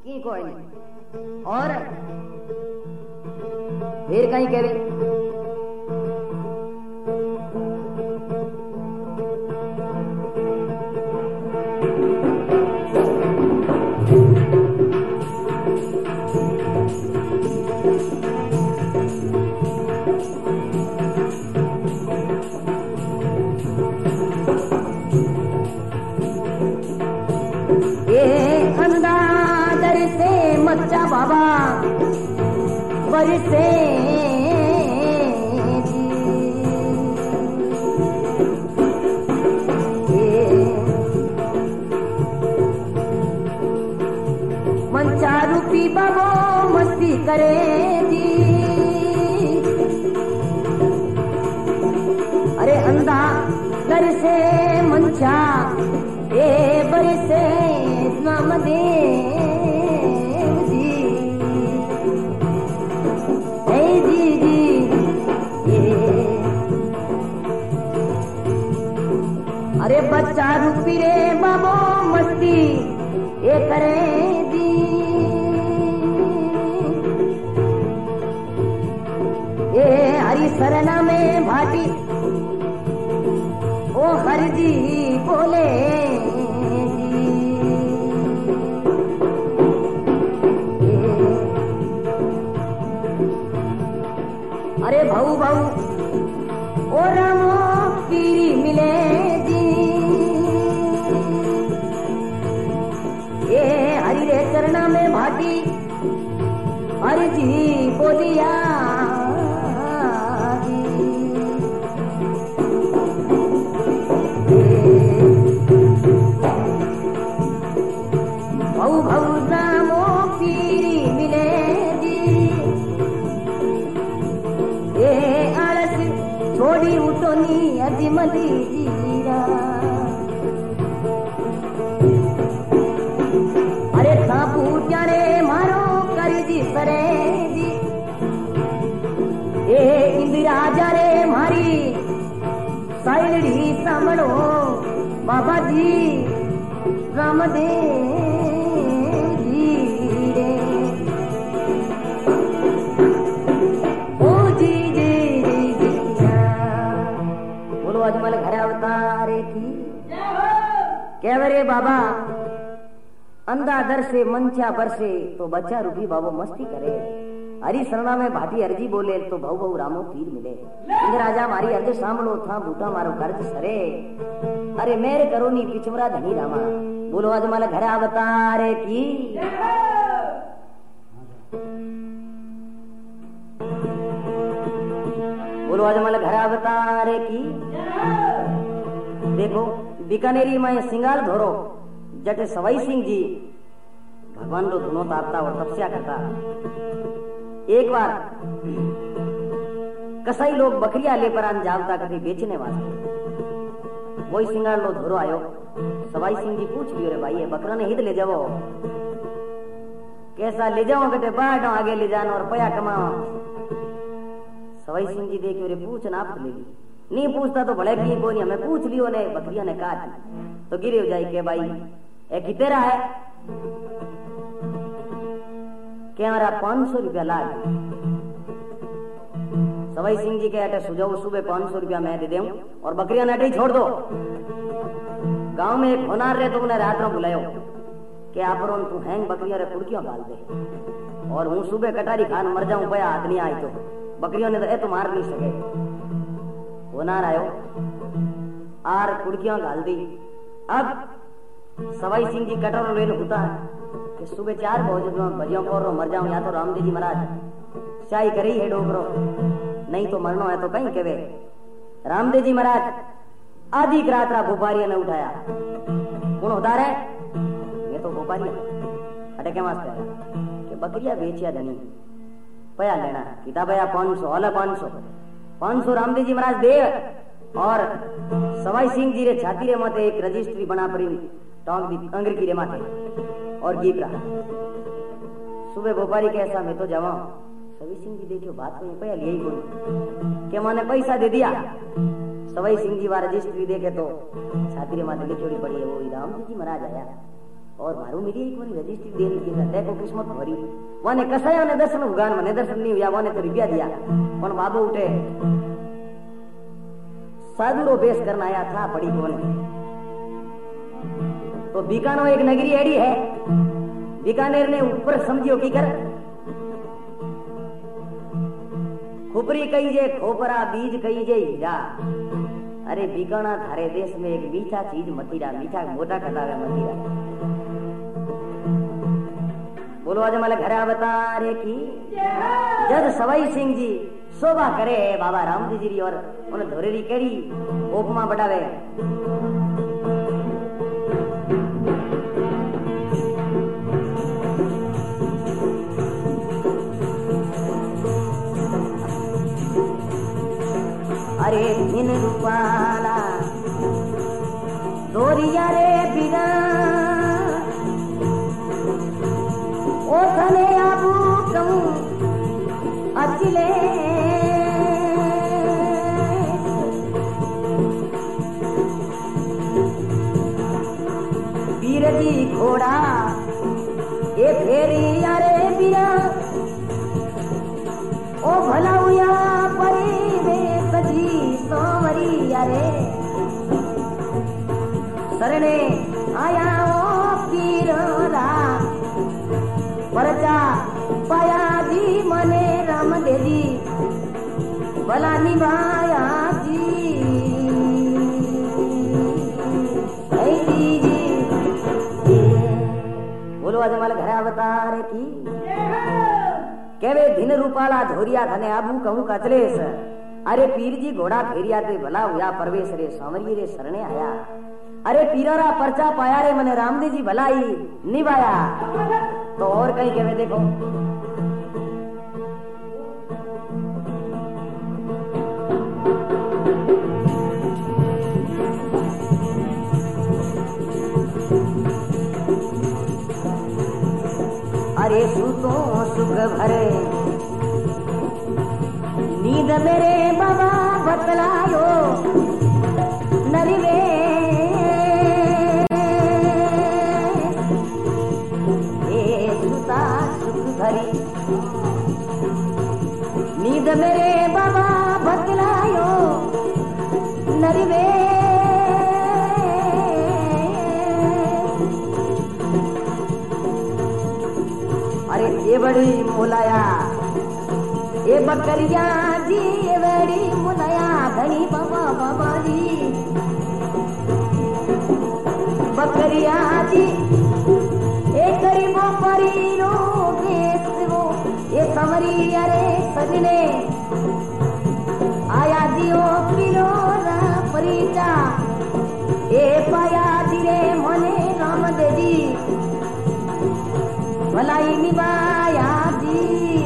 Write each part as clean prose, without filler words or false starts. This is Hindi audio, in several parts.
की कोई नहीं। और फिर कहीं कह रही बाबा बरसे मंचा रूपी बाबो मस्ती करे जी। अरे अंधा दर से मंचा ए बरसे नाम दे बच्चा रूपी रे बाबो मस्ती ये करे दी। ये हरि सरना में भाटी ओ हरि जी बोले अरे भाऊ भाऊ ओ रामो पीरी मिले चरना में भाटी हरि जी बोलिया भऊ भऊ रामो पीरी मिले जी। ये आलस छोड़ी उठोनी अजमली जीरा। इंदिरा रे मारी साइडी सामड़ो बाबा जी रामदेव जी रे ओ जी जी जी बोलो अजमल घर अवतारे की कह रे बाबा अंधा दर से मंचा बरसे तो बच्चा रूपी बाबो मस्ती करे। हरी शरणा में भाटी अर्जी बोले तो भऊ भऊ रामो पीर मिले। राजा मारी अर्ज सामलो था बूटा मारो कर्ज सरे। अरे मेरे करोनी पिछमरा धनी रामा बोलो अजमल घर अवतारे की बोलो अजमल घर अवतारे की। देखो बीकानेरी में सिंगाल धोरो जटे सवाई सिंह जी भगवान रो धुनो तापता और तपस्या करता। एक बार कसाई लोग बकरियां लेकर आन जावता कभी बेचने वास्ते वही सिंगार लो धोरो आयो। सवाई सिंह जी पूछ लियो रे भाई ये बकरा ने हित ले जाओ कैसा ले जाओ कटे बाट आगे ले जानो और पया कमाओ। सवाई सिंह जी देखियो रे पूछ ना आप ले ली नहीं पूछता तो भले की कोई नहीं हमें पूछ लियो ने बकरिया ने काट तो गिरे हो जाए के भाई एक तेरा है क्या हमारा 500 रुपया लाग। सवाई सिंह जी के अटे सुझाव सुबह 500 रुपया मैं दे दूं और बकरियां नटे छोड़ दो। गांव में एक होनार रहे तो उन्हें रात में बुलायो कि आप तू हैंग बकरियां रे कुड़कियां डाल दे और हूँ सुबह कटारी खान मर जाऊं पया हाथ नहीं आई तो बकरियों ने तो ए तो मार नहीं सके। होनार आयो आर कुड़कियां डाल दी। अब सवाई सिंह जी कटोरा लेने होता है कि सुबह 4 बजे भजियों को मर जाऊं या तो रामदेव जी महाराज चाय करे ही है डोबरो नहीं तो मरना है तो कहीं कहे। रामदेव जी महाराज आधी रात भोपारिया ने उठाया कौन होता रहे मैं तो भोपारिया अटे के मास्टर कि बकरिया बेचिया धनी पया लेना किता भैया 500 अलग 500 रामदेव जी महाराज दे और सवाई सिंह जी रे छाती रे मते एक रजिस्ट्री बना पड़ी टोंक दी अंग्रेजी की रे माथे और गीत रहा। सुबह भोपारी के ऐसा मैं तो जावा सवाई सिंह जी देखियो बात में पया यही बोली कि मैंने पैसा दे दिया। सवाई सिंह जी रजिस्ट्री देखे तो छाती रे माथे लिखी पड़ी है वो रामदेव जी महाराज आया और मारू मेरी एक मन रजिस्ट्री दे दी के देखो किस्मत भरी वाने कसाया ने दर्शन उगान मने दर्शन नहीं हुआ वाने तो रुपया दिया पण बाबू उठे साधुरो बेस करना आया था बड़ी कोने तो बीकानो एक नगरी एड़ी है बीकानेर ने ऊपर समझियो की कर खुपरी कही जे खोपरा बीज कही जे हीरा अरे बीकाना थारे देश में एक मीठा चीज मतीरा मीठा मोटा खटावे मतीरा बोलो आज माले घरे अवतारे की जज सवाई सिंह जी शोभा करे बाबा रामजी जी और उन धोरेरी केड़ी उपमा बढ़ावे अरे दिन रूपाला दोरिया रे बिना ओ थने आबू कहूं अचले बीरजी घोड़ा ये फेरी यारे बिना ओ भला हुआ परी रे सजी सोमरी यारे सरने आया ओ पीरोरा परचा पाया जी मने राम देवी भला निभाया जी बोलो आज माल घर अवतार की केवे दिन रूपाला धोरिया धने आबू कहूं कचलेस अरे पीर जी घोड़ा फेरिया ते भला हुआ परवेश रे सांवरी रे शरणे आया अरे पीरारा पर्चा पाया रे मने रामदेव जी भलाई निभाया तो और कहीं केवे देखो अरे सुतो सुख भरे नींद मेरे बाबा बतलायो नरिवे ए सुता सुख भरी नींद मेरे बाबा बतलायो नरिवे अरे ये बड़ी मोलाया ये बकरिया जी ये बड़ी मोलाया धनी बाबा बाबा जी बकरिया जी ये गरीबो परीनो बेसवो ये समरी अरे सजने आया दियो पिरोरा परिचा ये पाया दिरे मने राम देवी भलाई निभाया जी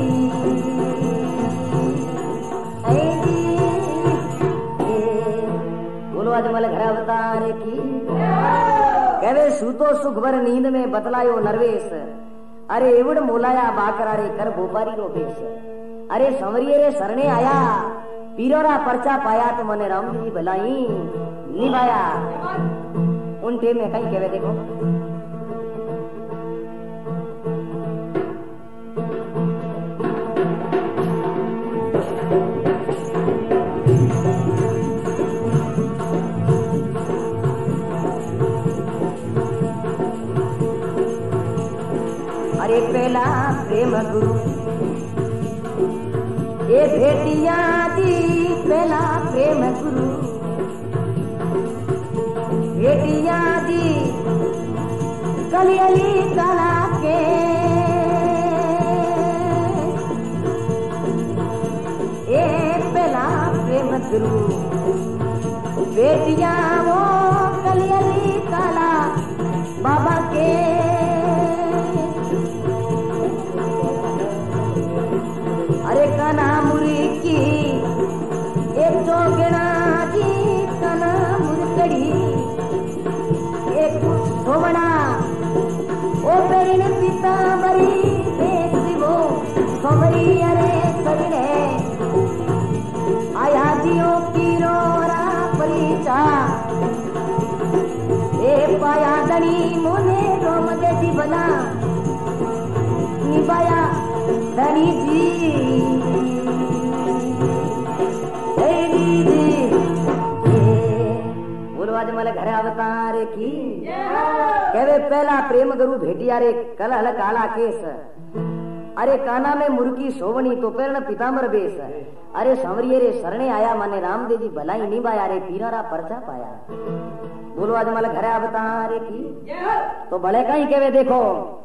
बोलो आज मल घर अवतार की कहवे सूतो सुख भर नींद में बतलायो नरवेश अरे एवड मोलाया बाकरा रे कर भोपारी रो बेश अरे संवरिये रे शरणे आया पीरोरा पर्चा पाया तो मने राम जी भलाई निभाया उन टेम में कहीं कहवे देखो अरे पहला प्रेम गुरु ये भेटिया दी पहला प्रेम गुरु भेटिया दी कलियली कला के ये पहला प्रेम गुरु भेटिया वो कलियली कला बाबा के अरे काना मुरी की एक जोगना जी काना मुरकड़ी एक सोवना ओ पेरिन पिता बरी देसिवो सोमरी अरे सगने आया दियो पीरोरा परिचा ए पाया दनी मोने रोम माले घरे अवतार की कहवे पहला प्रेम गुरु भेटिया रे कलहल काला केस अरे काना में मुर्गी सोवनी तो पेरण पीताम्बर बेस अरे सांवरिये रे शरणे आया माने रामदेव जी भलाई निभाया रे पीरारा परचा पाया। बोलो आज माले घरे अवतार की तो भले कहीं कहवे देखो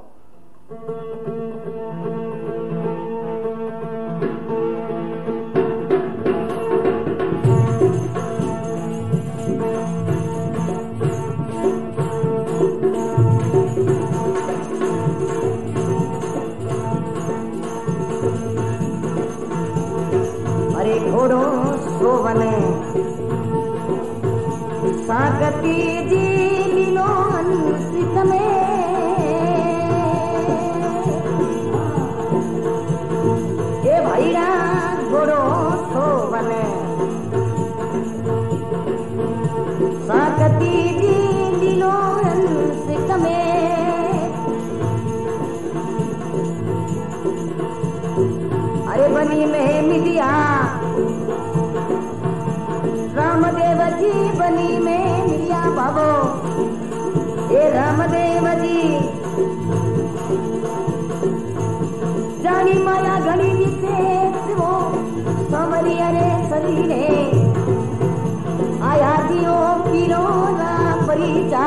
अरे घोड़ो सोवने साकती जी लीलो अंसित में ये भाईरा घोड़ो सोवने साकती जी लीलो अंसित में अरे बनी में मिलिया रामदेव जी बनी में मिलिया बाबो ए रामदेव जी जानी माया घड़ी विशेष वो समरिया रे सरीने आया दियो पीरो ना परिचा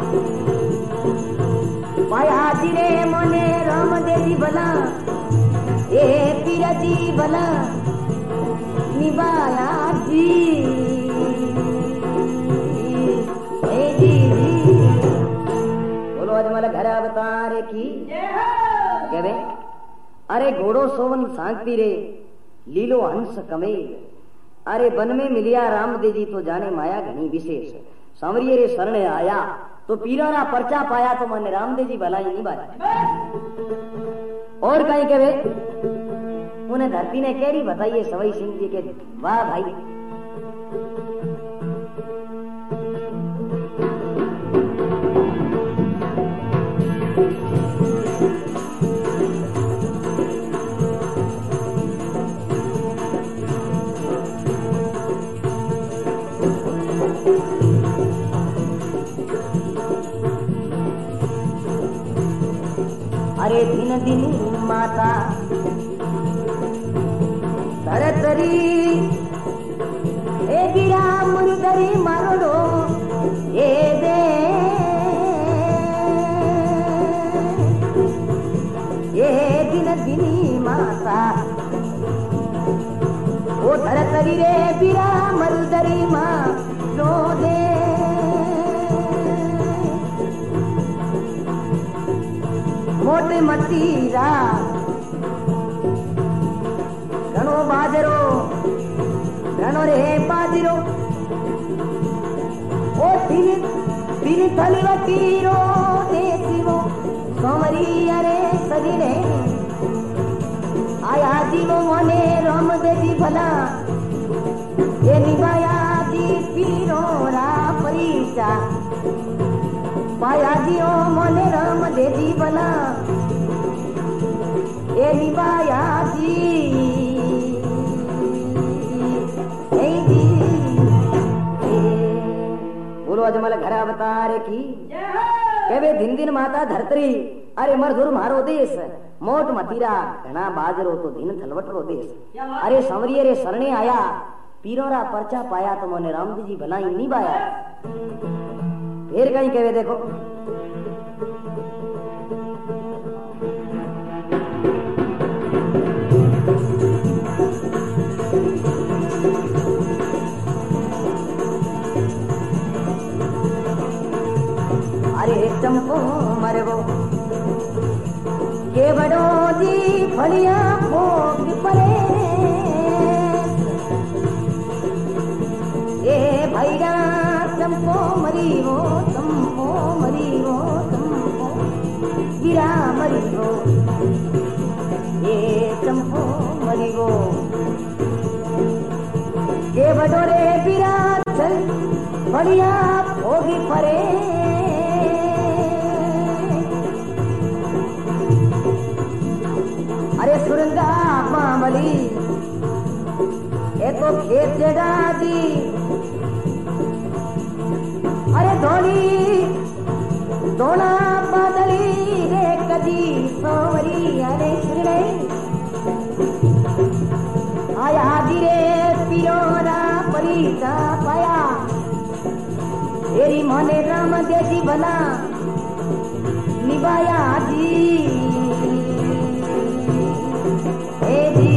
पाया दिरे मोने रामदेव जी बला ए पीरा जी बला निभाया जी बोलो आज माला घर अवतार की कहवे अरे घोड़ो सोवन सांगती रे लीलो हंस कमेल अरे वन में मिलिया रामदेव जी तो जाने माया घनी विशेष सांवरिये रे शरणे आया तो पीराना परचा पाया तो माने रामदेव जी भलाई निभाया। और कहीं कहवे उन्हें धरती ने केरी बताइए सवई सिंह जी के वाह भाई अरे दिन दिन माता तरतरी ए गिरा मुरुदरी मारो ए दे ए दिन दिनी माता ओ तरतरी रे बिरा मुरुदरी मारो दे मोटे मतीरा घणो बाजरो घणो रे बाजरो ओ दिन दिन थली वतीरो देसीवो सोमरिया रे सदिने आया जीवो मोने रामदेव जी भला ये निभाया जी पीरो रा परिचा पाया जी ओ मोने रामदेव जी भला ये निभाया जी बोलो आज माला घर अवतार की कहवे दिन दिन माता धरतरी अरे मरधुर मारो देश मोट मतीरा घना बाजरो तो दिन थलवटरो देश अरे सांवरिये रे शरणे आया पीरोरा परचा पाया तो मोने रामदेव जी भलाई निभाया। फिर कहीं कहवे देखो अरे चंपो मरवो के बड़ो जी फलिया भोग परे ए भैया चंपो मरी वो चंपो मरी वो चंपो गिरा मरी वो ए चंपो मरी वो के बड़ो रे बिरा चल फलिया भोग परे अरे सुरंगा मामली ए तो खेत जगा दी अरे धोली धोला बादली रे कदी सोवरी अरे सुने आया धीरे पिरोरा परिता पाया तेरी मोने राम देजी बना निभाया जी हे जी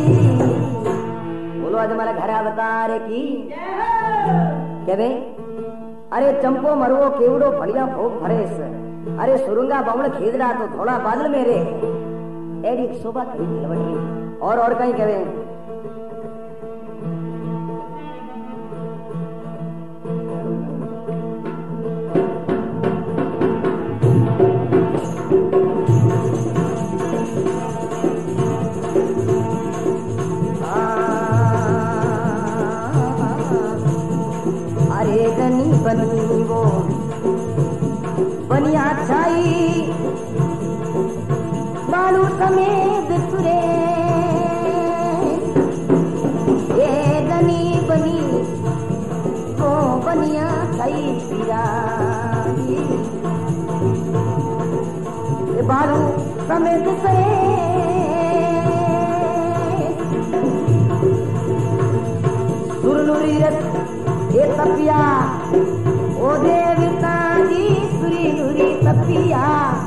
बोलो आज हमारा घर अवतार की के अरे चंपो मरवो केवड़ो फड़िया भोग फरेस अरे सुरुंगा बावण खेदड़ा तो थोड़ा बादल मेरे एडी शोभा करी लवटी और कहीं कहे बनी वो बनिया छाई बालू समेत सुरे ये गनी बनी वो बनिया छाई पिराई ये बालू समेत सुरे सुरनुरी ये तपिया ओ देवता जी सुरी नुरी तपिया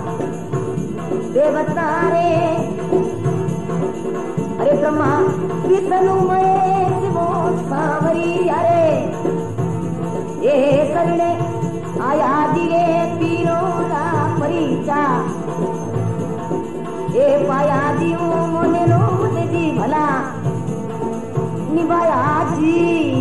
देवता रे अरे ब्रह्मा विष्णु महेश वो सावरी अरे ये सरणे आया दिले पीरोला परिचा ये पाया दियो मोने नो जी भला निभाया जी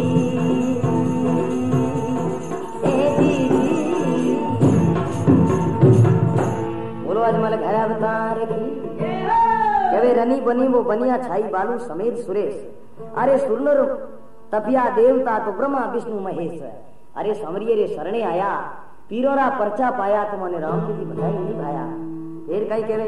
घर अवतार की कवे रनी बनी वो बनिया छाई बालू समेत सुरेश अरे सुरनर तपिया देवता तो ब्रह्मा विष्णु महेश अरे समरिये रे शरणे आया पीरोरा परचा पाया तो मने राम जी की बधाई नहीं भाया फिर कहीं कहे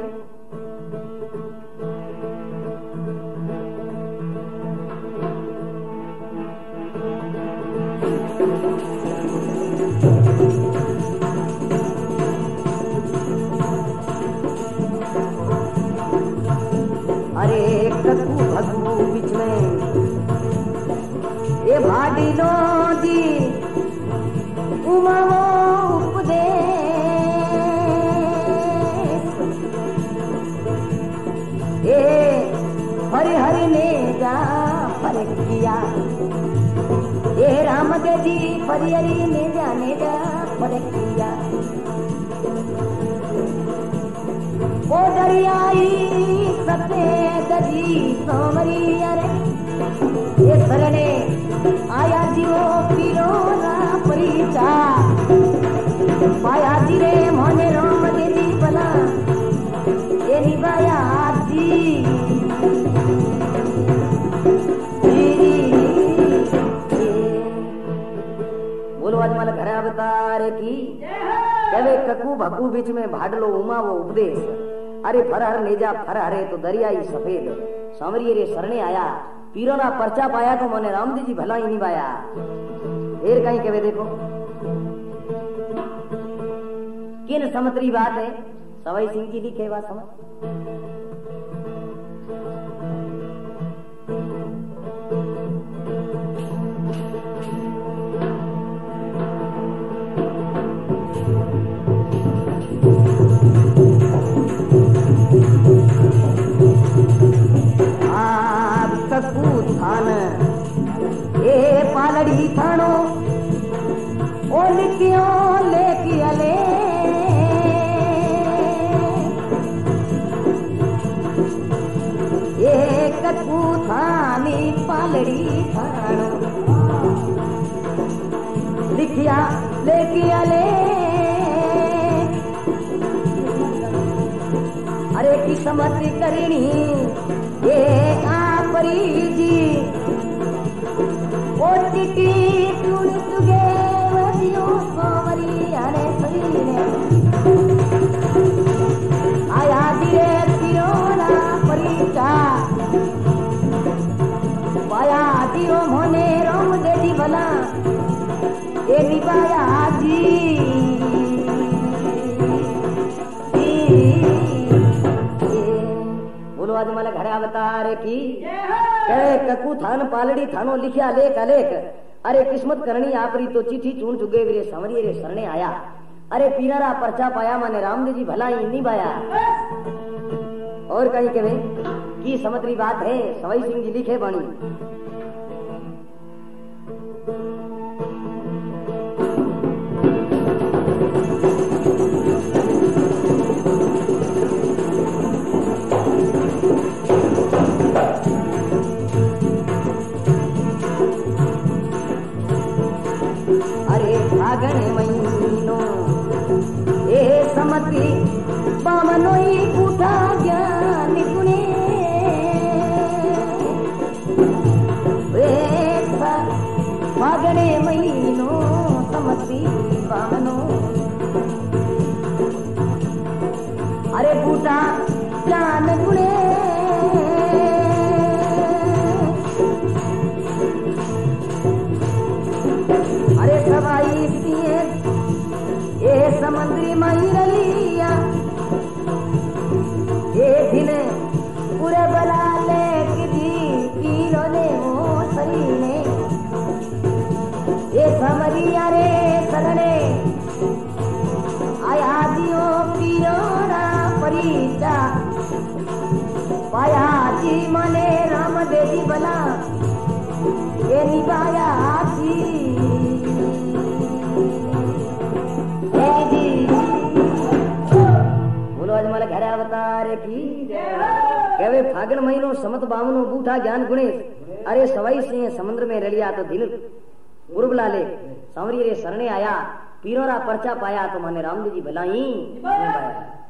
अरे कद्दू भगू बीच में ये भाड़ी लो जी उमावो उपदेश ये हरि हरि ने जा फर्क किया ये राम के जी हरि हरि ने जा फर्क किया ओ दरियाई सफेद जी सोमरी अरे ये शरणे आया जीवो पीरोना परिचा पाया जी रे मोने राम देवी बना ये निभाया जी बोलो आज माला घर अवतार की कवे ककू भकू बीच में भाडलो उमा वो उपदेश अरे फरहर नेजा फरहरे तो दरियाई सफेद सांवरिये रे शरणे आया पीरोना परचा पाया तो मोने राम जी भला ही निभाया फिर कहीं कहे देखो किन समतरी बात है सवाई सिंह जी लिखे बात समझ थान ए पालड़ी थानो ओ लिखियो लेकी अले ए ककू थानी पालड़ी थानो लिखिया लेकी अले अरे किस्मत करनी ये आपरी जी ओ टिटी तुन तुगे वदियो सोमरी अरे सरीने आया दिए पिरोना परिचा पाया दियो मोने रोम देदी भला ये निभाया जी आज मला घरे अवतार की कहे ककू थान पालड़ी थानो लिखिया लेख अलेख अरे किस्मत करनी आपरी तो चिट्ठी चून चुगे रे संवरी रे शरणे आया अरे पीनारा पर्चा पाया माने रामदेव जी भला ही नहीं पाया और कहीं के की समतरी बात है सवाई सिंह जी लिखे बनी फागण महीनो ए समती पावनोई उठा ज्ञान गुणे फागणे महीनो समती पावनो अरे बूटा ज्ञान गुणे अरे सवाई ये समुद्री मई रलिया ये दिन पूरे बला ले कीरो ने वो सरी ने ये समरिया रे सरणे आया दियो कीरो ना परिचा पाया जी मने राम देवी बला ये निभाया जी मला घरे अवतार की कहे फागण महीनो समत बावनो बूढ़ा ज्ञान गुणेश अरे सवाई सिंह समुद्र में रलिया तो दिल उर्बला ले सांवरी रे शरणे आया पीरोरा पर्चा पाया तो माने रामदेव जी भला ही पाया।